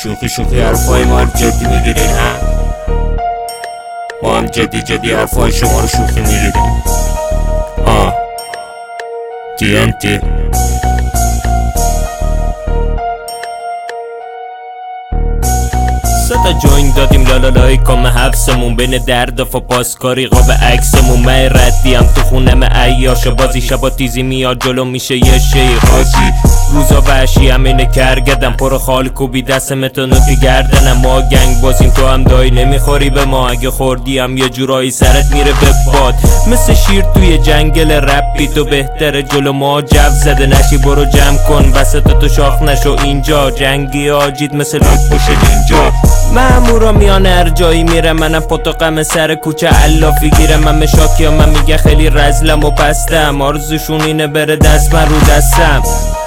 شوخی حرفای ما رو جدی میگیرین ها؟ ما هم جدی حرفای شما رو شوخی میگیریم. TNT ستا جوین دادیم لالالای کام حبسمون بین درد و پاسکاری قاب عکسمون. من ردیم تو خونم عیاشا بازی شبا تیزی میاد جلو میشه یه شیخاجی. روزا وحشی همینه کرگدم پر خال کوبی دستمتونو که گردنم. ما گنگ بازیم تو هم دایی نمیخوری به ما. اگه خوردی هم یه جورایی سرت میره به باد. مثل شیر توی جنگل رپی تو بهتره جلو ما جو زده نشی. برو جمع کن وسط تو شاخ نشو اینجا. جنگی آجید مثل لک باشه اینجا. مامورا میان هر جایی میرم منم پتوقم سر کوچه علافی گیرم. من مشاکی من میگه خیلی رزلم و پستم. آرزوشون اینه بره دست من رو دستم.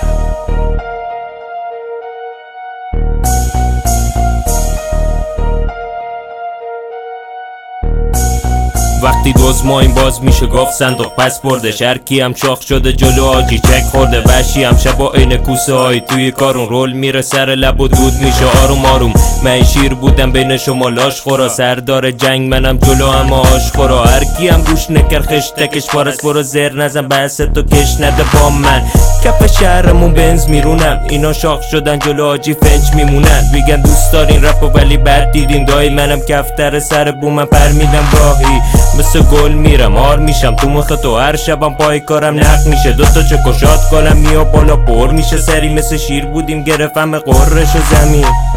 وقتی دوز مایم باز میشه گفت صندوق پس برده. شرکی هم شاخ شده جلو آجی چک خورده. وحشی هم شبا این کوسه های توی کارون رول میره سر لب و دود میشه آروم. من شیر بودم بین شما لاش خورا. سردار جنگ منم جلو هم آش خورا. هرکی هم گوش نکر خشتکش پارست. برو زر نزن بحث تو کش نده با من. کف شهرمون بنز میرونم. اینا شاخ شدن جلو آجی فنچ میمونن. میگن دوست دارین رپو ولی بد دیدین دایی. منم کفتر سر بومم پر میدم راهی. مثل گل میرم آر میشم تو مخ تو. هر شبم پای کارم نق میشه. دوتا چکشات کنم میاد بالا پر میشه سری. مثل شیر بودیم گرفتم قررش زمین.